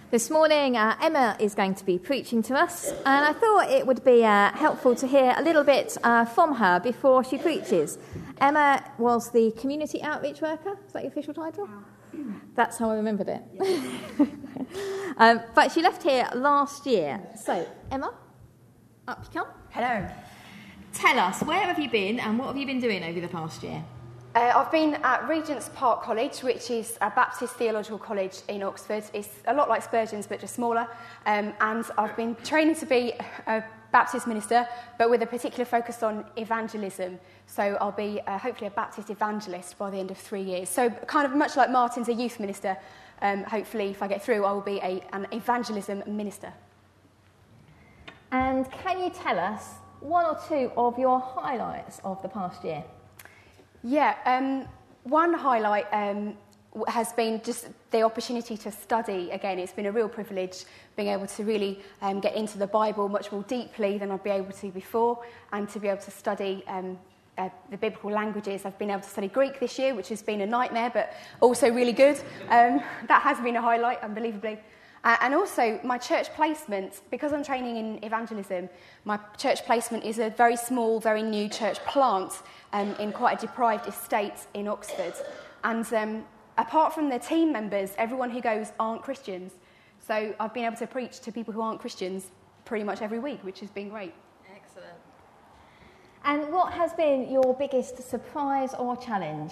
This morning, Emma is going to be preaching to us, and I thought it would be helpful to hear a little bit from her before she preaches. Emma was the community outreach worker. Is that your official title? That's how I remembered it. But she left here last year. So, Emma, up you come. Hello. Tell us, where have you been and what have you been doing over the past year? I've been at Regent's Park College, which is a Baptist theological college in Oxford. It's a lot like Spurgeon's, but just smaller. And I've been training to be a Baptist minister, but with a particular focus on evangelism. So I'll be hopefully a Baptist evangelist by the end of 3 years. So kind of much like Martin's a youth minister, hopefully if I get through, I will be an evangelism minister. And can you tell us one or two of your highlights of the past year? Yeah, one highlight has been just the opportunity to study again. It's been a real privilege being able to really get into the Bible much more deeply than I'd be able to before, and to be able to study the biblical languages. I've been able to study Greek this year, which has been a nightmare, but also really good. That has been a highlight, unbelievably. And also my church placement, because I'm training in evangelism, my church placement is a very small, very new church plant in quite a deprived estate in Oxford. And apart from the team members, everyone who goes aren't Christians. So I've been able to preach to people who aren't Christians pretty much every week, which has been great. Excellent. And what has been your biggest surprise or challenge?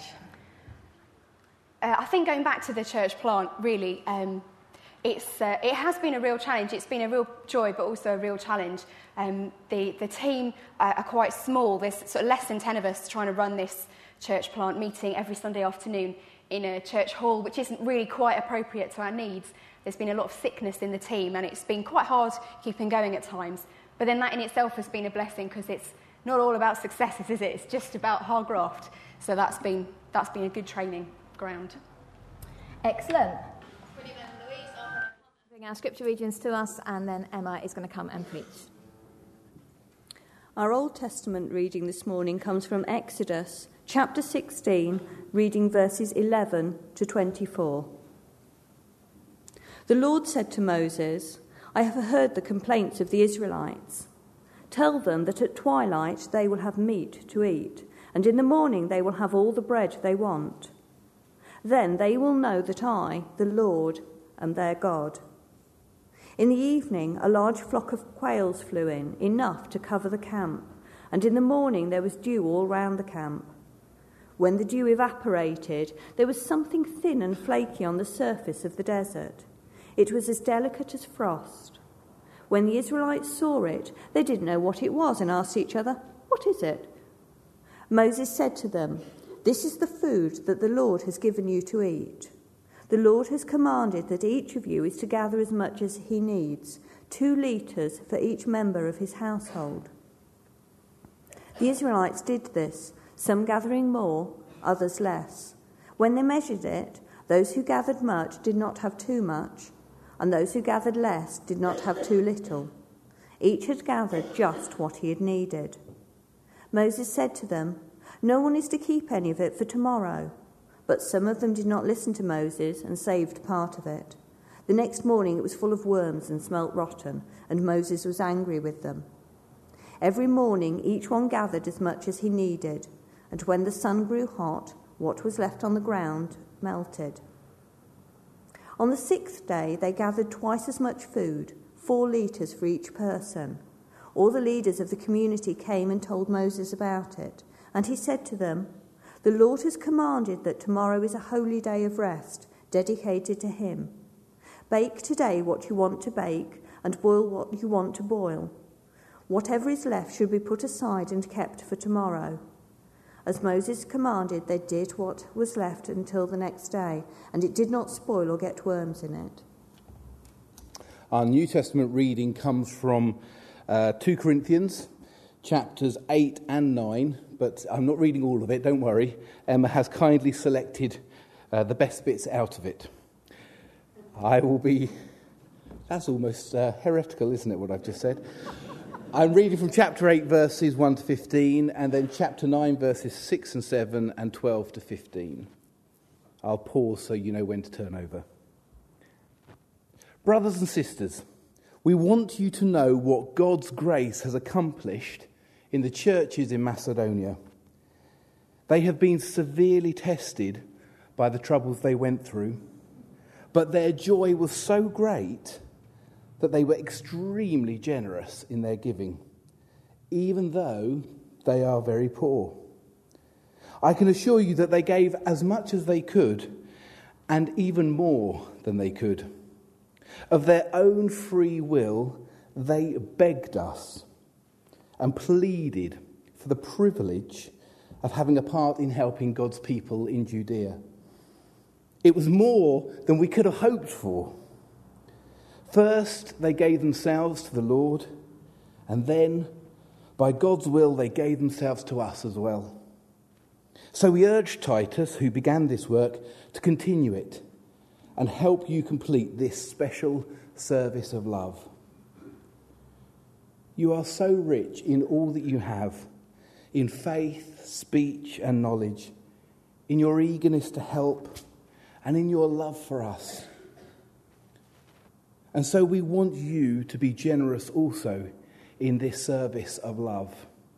I think going back to the church plant, really, it has been a real challenge. It's been a real joy, but also a real challenge. The team are quite small. There's sort of less than 10 of us trying to run this church plant meeting every Sunday afternoon in a church hall, which isn't really quite appropriate to our needs. There's been a lot of sickness in the team, and it's been quite hard keeping going at times. But then that in itself has been a blessing, because it's not all about successes, is it? It's just about hard graft. So that's been a good training ground. Excellent. Bring our scripture readings to us, and then Emma is going to come and preach. Our Old Testament reading this morning comes from Exodus chapter 16, reading verses 11 to 24. The Lord said to Moses, I have heard the complaints of the Israelites. Tell them that at twilight they will have meat to eat, and in the morning they will have all the bread they want. Then they will know that I, the Lord, am their God. In the evening, a large flock of quails flew in, enough to cover the camp, and in the morning there was dew all round the camp. When the dew evaporated, there was something thin and flaky on the surface of the desert. It was as delicate as frost. When the Israelites saw it, they didn't know what it was and asked each other, What is it? Moses said to them, This is the food that the Lord has given you to eat. The Lord has commanded that each of you is to gather as much as he needs, 2 litres for each member of his household. The Israelites did this, some gathering more, others less. When they measured it, those who gathered much did not have too much, and those who gathered less did not have too little. Each had gathered just what he had needed. Moses said to them, No one is to keep any of it for tomorrow. But some of them did not listen to Moses and saved part of it. The next morning it was full of worms and smelt rotten, and Moses was angry with them. Every morning each one gathered as much as he needed, and when the sun grew hot, what was left on the ground melted. On the 6th day they gathered twice as much food, 4 litres for each person. All the leaders of the community came and told Moses about it, and he said to them, The Lord has commanded that tomorrow is a holy day of rest, dedicated to him. Bake today what you want to bake, and boil what you want to boil. Whatever is left should be put aside and kept for tomorrow. As Moses commanded, they did what was left until the next day, and it did not spoil or get worms in it. Our New Testament reading comes from 2 Corinthians, chapters 8 and 9, but I'm not reading all of it, don't worry. Emma has kindly selected the best bits out of it. That's almost heretical, isn't it, what I've just said? I'm reading from chapter 8, verses 1 to 15, and then chapter 9, verses 6 and 7, and 12 to 15. I'll pause so you know when to turn over. Brothers and sisters, we want you to know what God's grace has accomplished in the churches in Macedonia. They have been severely tested by the troubles they went through, but their joy was so great that they were extremely generous in their giving, even though they are very poor. I can assure you that they gave as much as they could, and even more than they could. Of their own free will, they begged us and pleaded for the privilege of having a part in helping God's people in Judea. It was more than we could have hoped for. First, they gave themselves to the Lord, and then, by God's will, they gave themselves to us as well. So we urge Titus, who began this work, to continue it and help you complete this special service of love. You are so rich in all that you have, in faith, speech, and knowledge, in your eagerness to help, and in your love for us. And so we want you to be generous also in this service of love.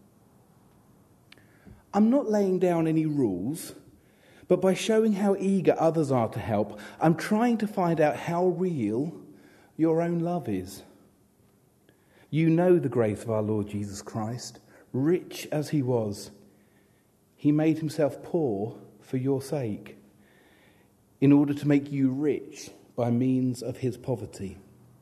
I'm not laying down any rules, but by showing how eager others are to help, I'm trying to find out how real your own love is. You know the grace of our Lord Jesus Christ, rich as he was. He made himself poor for your sake, in order to make you rich by means of his poverty.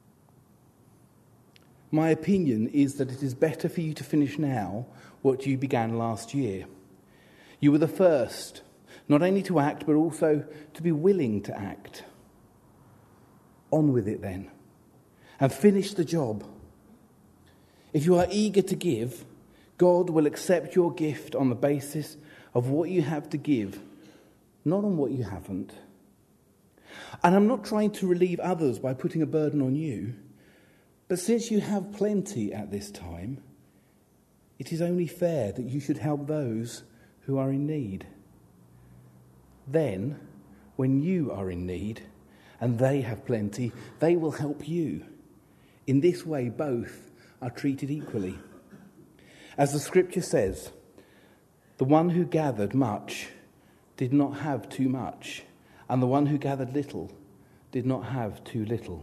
My opinion is that it is better for you to finish now what you began last year. You were the first, not only to act, but also to be willing to act. On with it then, and finish the job. If you are eager to give, God will accept your gift on the basis of what you have to give, not on what you haven't. And I'm not trying to relieve others by putting a burden on you, but since you have plenty at this time, it is only fair that you should help those who are in need. Then, when you are in need and they have plenty, they will help you. In this way, both are treated equally. As the scripture says, the one who gathered much did not have too much, and the one who gathered little did not have too little.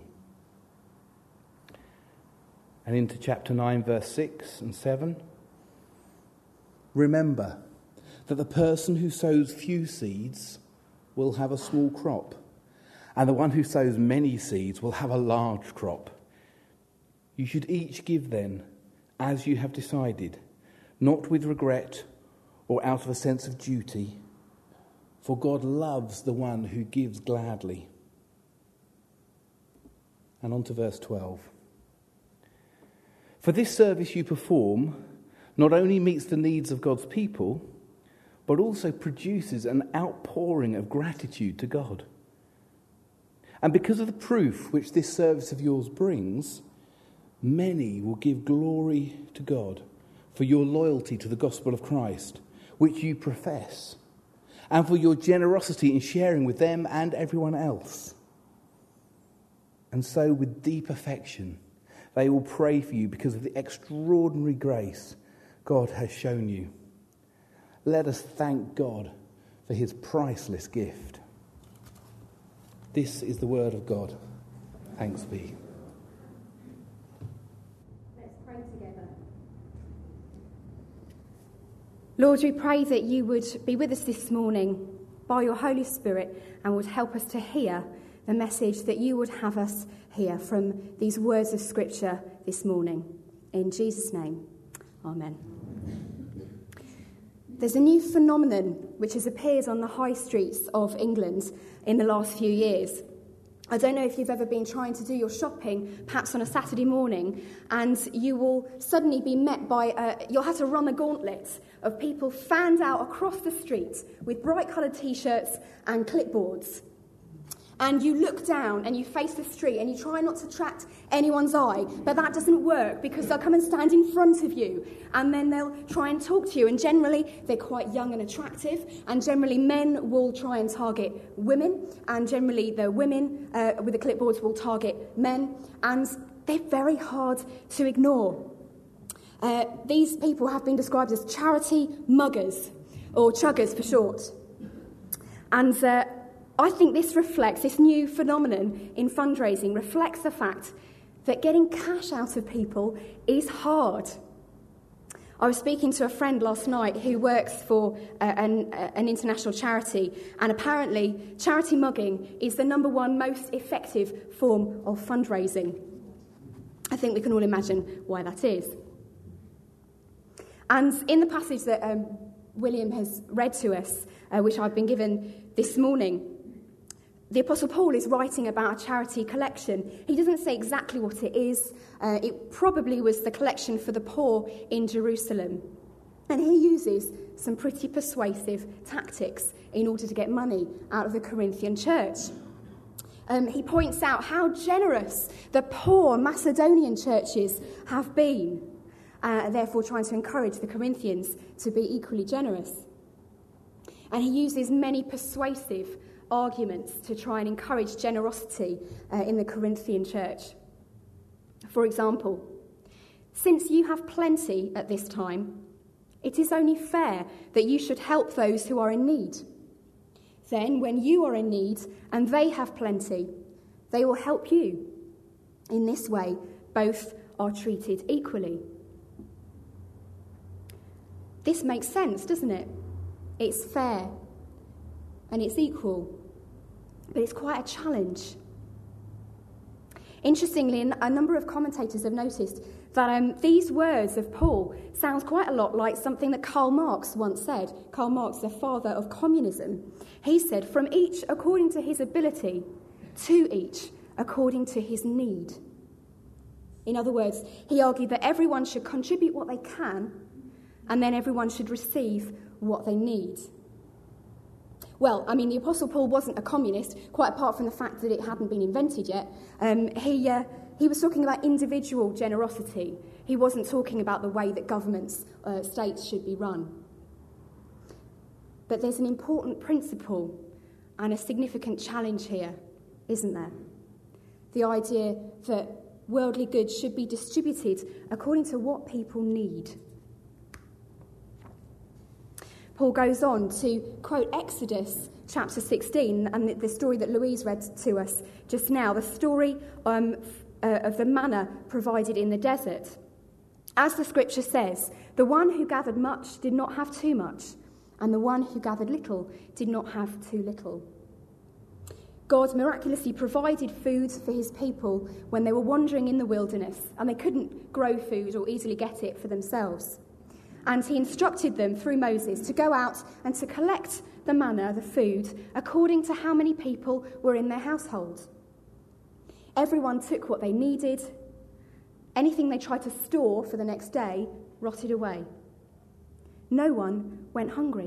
And into chapter 9, verse 6 and 7. Remember that the person who sows few seeds will have a small crop, and the one who sows many seeds will have a large crop. You should each give then, as you have decided, not with regret or out of a sense of duty, for God loves the one who gives gladly. And on to verse 12. For this service you perform not only meets the needs of God's people, but also produces an outpouring of gratitude to God. And because of the proof which this service of yours brings, many will give glory to God for your loyalty to the gospel of Christ, which you profess, and for your generosity in sharing with them and everyone else. And so, with deep affection, they will pray for you because of the extraordinary grace God has shown you. Let us thank God for his priceless gift. This is the word of God. Thanks be. Let's pray together. Lord, we pray that you would be with us this morning by your Holy Spirit and would help us to hear the message that you would have us hear from these words of Scripture this morning. In Jesus' name, amen. There's a new phenomenon which has appeared on the high streets of England in the last few years. I don't know if you've ever been trying to do your shopping, perhaps on a Saturday morning, and you will suddenly be met by, you'll have to run a gauntlet of people fanned out across the street with bright coloured T-shirts and clipboards. and you look down and you face the street and you try not to attract anyone's eye, but that doesn't work because they'll come and stand in front of you and then they'll try and talk to you, and generally they're quite young and attractive, and generally men will try and target women, and generally the women with the clipboards will target men, and they're very hard to ignore. These people have been described as charity muggers, or chuggers for short. And I think this new phenomenon in fundraising reflects the fact that getting cash out of people is hard. I was speaking to a friend last night who works for an international charity, and apparently charity mugging is the number one most effective form of fundraising. I think we can all imagine why that is. And in the passage that William has read to us, which I've been given this morning, the Apostle Paul is writing about a charity collection. He doesn't say exactly what it is. It probably was the collection for the poor in Jerusalem. And he uses some pretty persuasive tactics in order to get money out of the Corinthian church. He points out how generous the poor Macedonian churches have been, therefore trying to encourage the Corinthians to be equally generous. And he uses many persuasive arguments to try and encourage generosity in the Corinthian church. For example, since you have plenty at this time, it is only fair that you should help those who are in need. Then, when you are in need and they have plenty, they will help you. In this way, both are treated equally. This makes sense, doesn't it? It's fair and it's equal, but it's quite a challenge. Interestingly, a number of commentators have noticed that these words of Paul sounds quite a lot like something that Karl Marx once said. Karl Marx, the father of communism. He said, "From each according to his ability, to each according to his need." In other words, he argued that everyone should contribute what they can, and then everyone should receive what they need. Well, I mean, the Apostle Paul wasn't a communist, quite apart from the fact that it hadn't been invented yet. He was talking about individual generosity. He wasn't talking about the way that governments, states should be run. But there's an important principle and a significant challenge here, isn't there? The idea that worldly goods should be distributed according to what people need. Paul goes on to quote Exodus chapter 16 and the story that Louise read to us just now, the story of the manna provided in the desert. As the scripture says, the one who gathered much did not have too much, and the one who gathered little did not have too little. God miraculously provided food for his people when they were wandering in the wilderness, and they couldn't grow food or easily get it for themselves. And he instructed them through Moses to go out and to collect the manna, the food, according to how many people were in their household. Everyone took what they needed. Anything they tried to store for the next day rotted away. No one went hungry.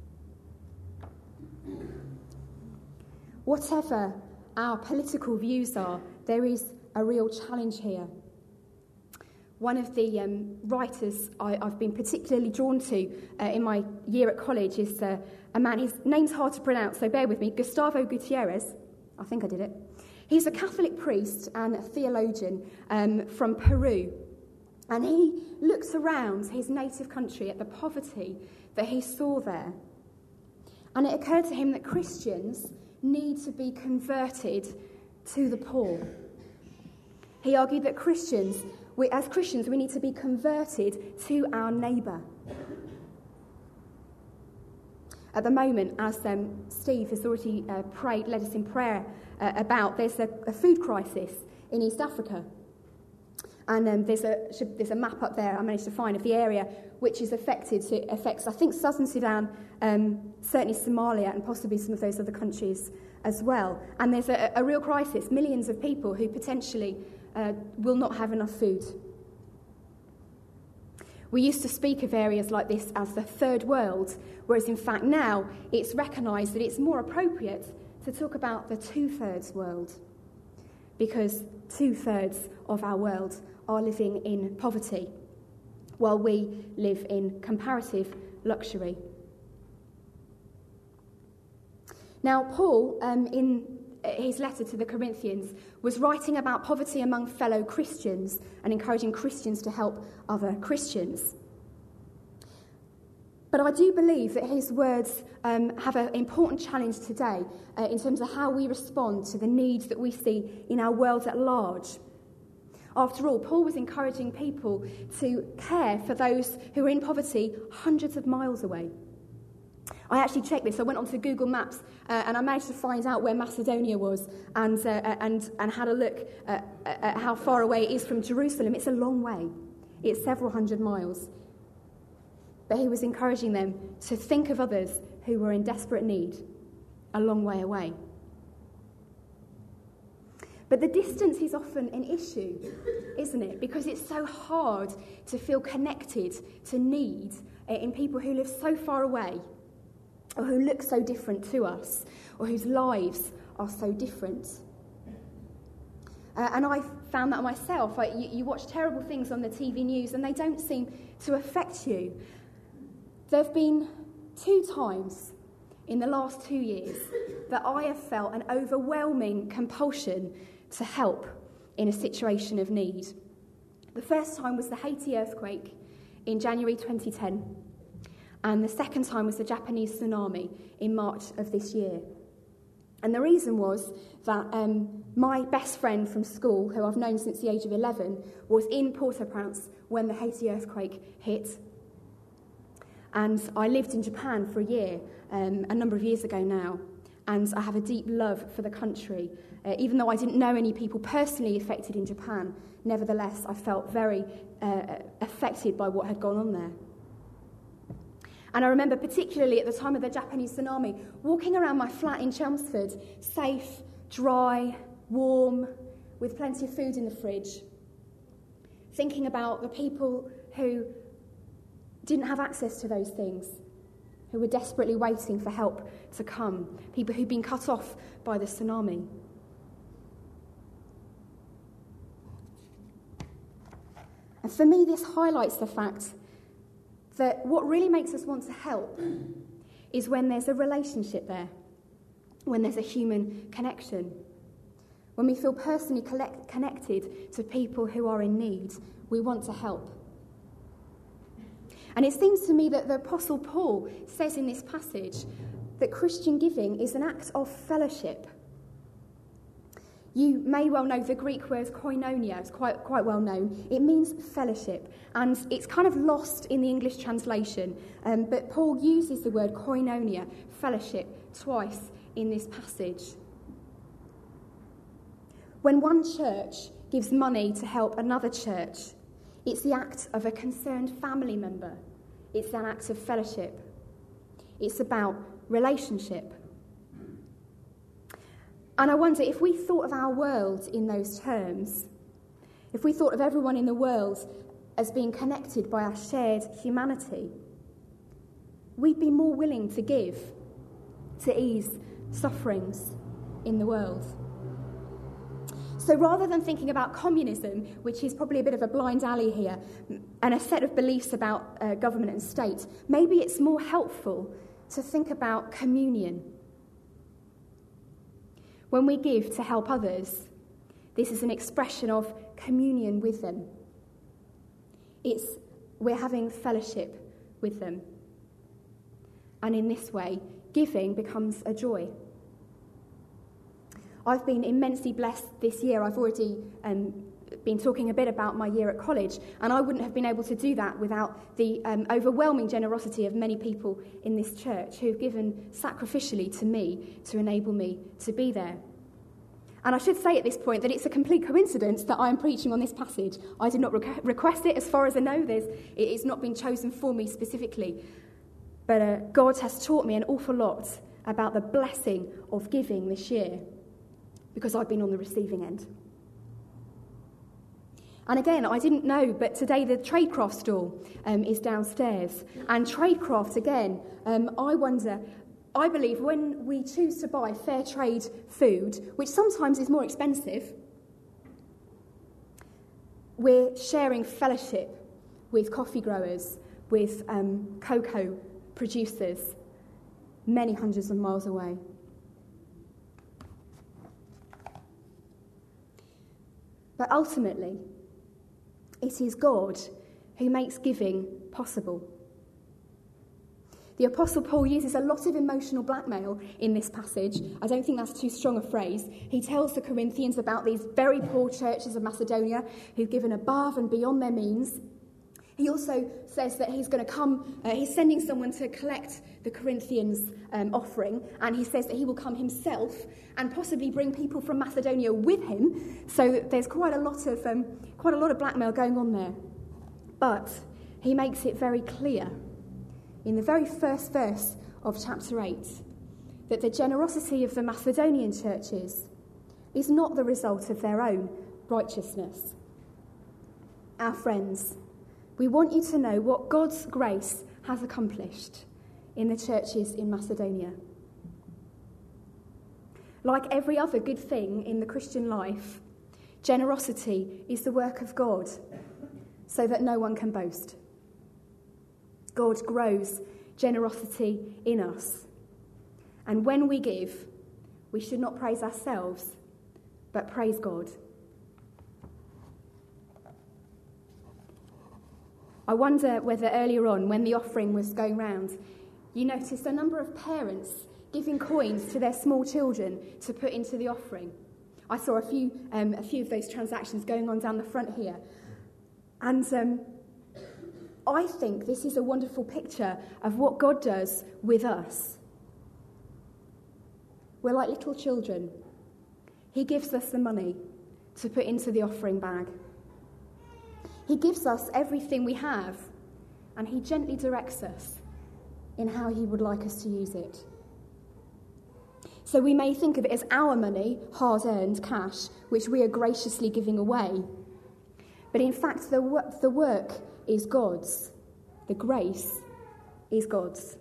Whatever our political views are, there is a real challenge here. One of the writers I've been particularly drawn to in my year at college is a man, his name's hard to pronounce, so bear with me, Gustavo Gutierrez. I think I did it. He's a Catholic priest and a theologian from Peru. And he looks around his native country at the poverty that he saw there. And it occurred to him that Christians need to be converted to the poor. He argued that as Christians, we need to be converted to our neighbour. At the moment, as Steve has already led us in prayer about, there's a food crisis in East Africa. And there's a map up there I managed to find of the area which is affected. So it affects, I think, Southern Sudan, certainly Somalia, and possibly some of those other countries as well. And there's a real crisis, millions of people who potentially will not have enough food. We used to speak of areas like this as the third world, whereas in fact now it's recognised that it's more appropriate to to talk about the 2/3 world, because 2/3 of our world are living in poverty, while we live in comparative luxury. Now, Paul, in his letter to the Corinthians, was writing about poverty among fellow Christians and encouraging Christians to help other Christians. But I do believe that his words have an important challenge today in terms of how we respond to the needs that we see in our world at large. After all, Paul was encouraging people to care for those who are in poverty hundreds of miles away. I actually checked this. I went onto Google Maps and I managed to find out where Macedonia was and had a look at how far away it is from Jerusalem. It's a long way. It's several hundred miles. But he was encouraging them to think of others who were in desperate need a long way away. But the distance is often an issue, isn't it? Because it's so hard to feel connected to need in people who live so far away, or who look so different to us, or whose lives are so different. And I found that myself. You watch terrible things on the TV news and they don't seem to affect you. There have been 2 times in the last 2 years that I have felt an overwhelming compulsion to help in a situation of need. The first time was the Haiti earthquake in January 2010, and the second time was the Japanese tsunami in March of this year. And the reason was that my best friend from school, who I've known since the age of 11, was in Port-au-Prince when the Haiti earthquake hit. And I lived in Japan for a year, a number of years ago now, and I have a deep love for the country. Even though I didn't know any people personally affected in Japan, nevertheless, I felt very affected by what had gone on there. And I remember particularly at the time of the Japanese tsunami, walking around my flat in Chelmsford, safe, dry, warm, with plenty of food in the fridge, thinking about the people who didn't have access to those things, who were desperately waiting for help to come, people who'd been cut off by the tsunami. And for me, this highlights the fact that what really makes us want to help is when there's a relationship there, when there's a human connection, when we feel personally connected to people who are in need. We want to help. And it seems to me that the Apostle Paul says in this passage that Christian giving is an act of fellowship. You may well know the Greek word koinonia. It's quite well known. It means fellowship, and it's kind of lost in the English translation. But Paul uses the word koinonia, fellowship, twice in this passage. When one church gives money to help another church, it's the act of a concerned family member. It's an act of fellowship. It's about relationship. And I wonder, if we thought of our world in those terms, if we thought of everyone in the world as being connected by our shared humanity, we'd be more willing to give to ease sufferings in the world. So rather than thinking about communism, which is probably a bit of a blind alley here, and a set of beliefs about government and state, maybe it's more helpful to think about communion. When we give to help others, this is an expression of communion with them. We're having fellowship with them. And in this way, giving becomes a joy. I've been immensely blessed this year. I've already been talking a bit about my year at college, and I wouldn't have been able to do that without the overwhelming generosity of many people in this church who've given sacrificially to me to enable me to be there. And I should say at this point that it's a complete coincidence that I'm preaching on this passage. I did not request it, as far as I know. It's not been chosen for me specifically. But God has taught me an awful lot about the blessing of giving this year, because I've been on the receiving end. And again, I didn't know, but today the Tradecraft stall is downstairs. And Tradecraft, again, I wonder, I believe when we choose to buy fair trade food, which sometimes is more expensive, we're sharing fellowship with coffee growers, with cocoa producers, many hundreds of miles away. But ultimately, it is God who makes giving possible. The Apostle Paul uses a lot of emotional blackmail in this passage. I don't think that's too strong a phrase. He tells the Corinthians about these very poor churches of Macedonia who've given above and beyond their means. He also says that he's going to come, he's sending someone to collect the Corinthians' offering, and he says that he will come himself and possibly bring people from Macedonia with him. So there's quite a lot of blackmail going on there. But he makes it very clear in the very first verse of chapter 8 that the generosity of the Macedonian churches is not the result of their own righteousness. Our friends, we want you to know what God's grace has accomplished in the churches in Macedonia. Like every other good thing in the Christian life, generosity is the work of God, so that no one can boast. God grows generosity in us. And when we give, we should not praise ourselves, but praise God. I wonder whether earlier on, when the offering was going round, you noticed a number of parents giving coins to their small children to put into the offering. I saw a few of those transactions going on down the front here. And I think this is a wonderful picture of what God does with us. We're like little children. He gives us the money to put into the offering bag. He gives us everything we have, and he gently directs us in how he would like us to use it. So we may think of it as our money, hard-earned cash, which we are graciously giving away. But in fact, the work is God's. The grace is God's.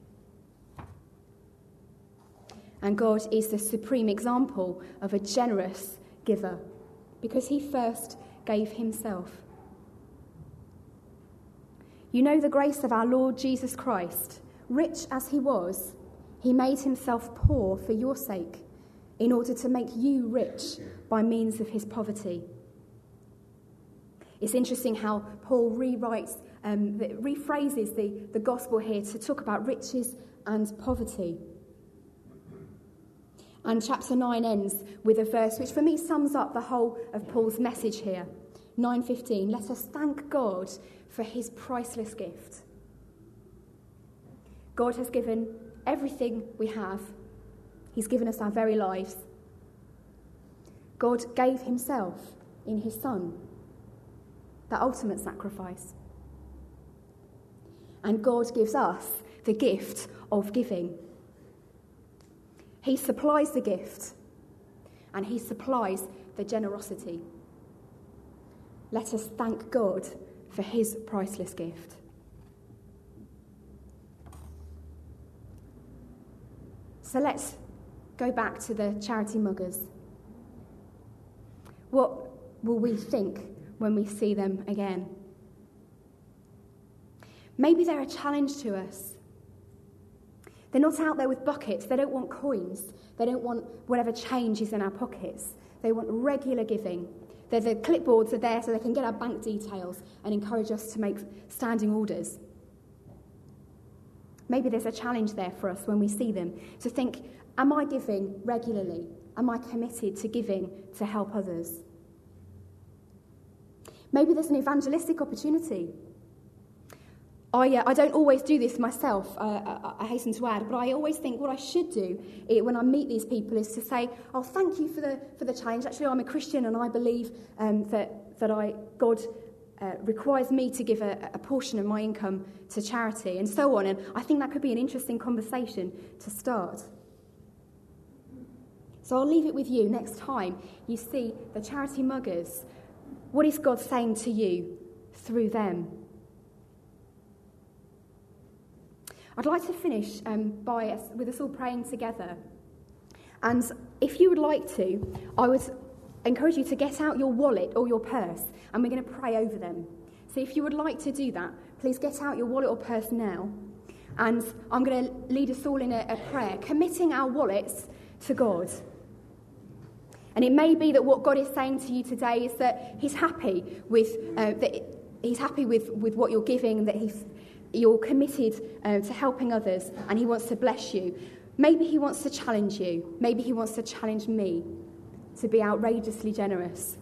And God is the supreme example of a generous giver, because he first gave himself. You know the grace of our Lord Jesus Christ. Rich as he was, he made himself poor for your sake, in order to make you rich by means of his poverty. It's interesting how Paul rephrases the gospel here to talk about riches and poverty. And chapter 9 ends with a verse which for me sums up the whole of Paul's message here. 9:15, let us thank God for his priceless gift. God has given everything we have. He's given us our very lives. God gave himself in his Son, the ultimate sacrifice. And God gives us the gift of giving. He supplies the gift, and he supplies the generosity. Let us thank God for his priceless gift. So let's go back to the charity muggers. What will we think when we see them again? Maybe they're a challenge to us. They're not out there with buckets. They don't want coins. They don't want whatever change is in our pockets. They want regular giving. The clipboards are there so they can get our bank details and encourage us to make standing orders. Maybe there's a challenge there for us when we see them, to think, am I giving regularly? Am I committed to giving to help others? Maybe there's an evangelistic opportunity. I don't always do this myself, I hasten to add, but I always think what I should do when I meet these people is to say, oh, thank you for the challenge. Actually, I'm a Christian and I believe that God requires me to give a portion of my income to charity and so on. And I think that could be an interesting conversation to start. So I'll leave it with you next time you see the charity muggers. What is God saying to you through them? I'd like to finish with us all praying together. And if you would like to, I would encourage you to get out your wallet or your purse, and we're going to pray over them. So if you would like to do that, please get out your wallet or purse now. And I'm going to lead us all in a prayer, committing our wallets to God. And it may be that what God is saying to you today is that He's happy with what you're giving, that you're committed to helping others, and He wants to bless you. Maybe He wants to challenge you. Maybe He wants to challenge me to be outrageously generous.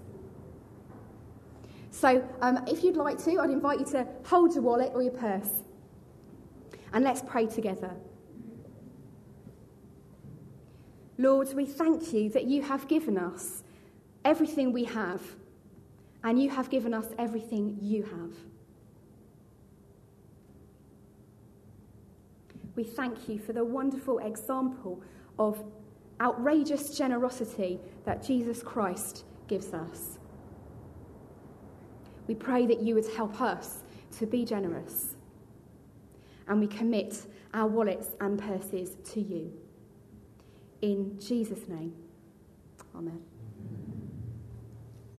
So if you'd like to, I'd invite you to hold your wallet or your purse. And let's pray together. Lord, we thank you that you have given us everything we have, and you have given us everything you have. We thank you for the wonderful example of outrageous generosity that Jesus Christ gives us. We pray that you would help us to be generous, and we commit our wallets and purses to you. In Jesus' name, amen.